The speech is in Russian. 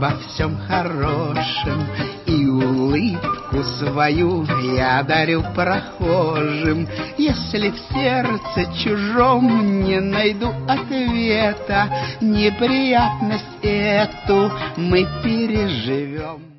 во всем хорошем, и улыбку свою я дарю прохожим. Если в сердце чужом не найду ответа, неприятность эту мы переживем.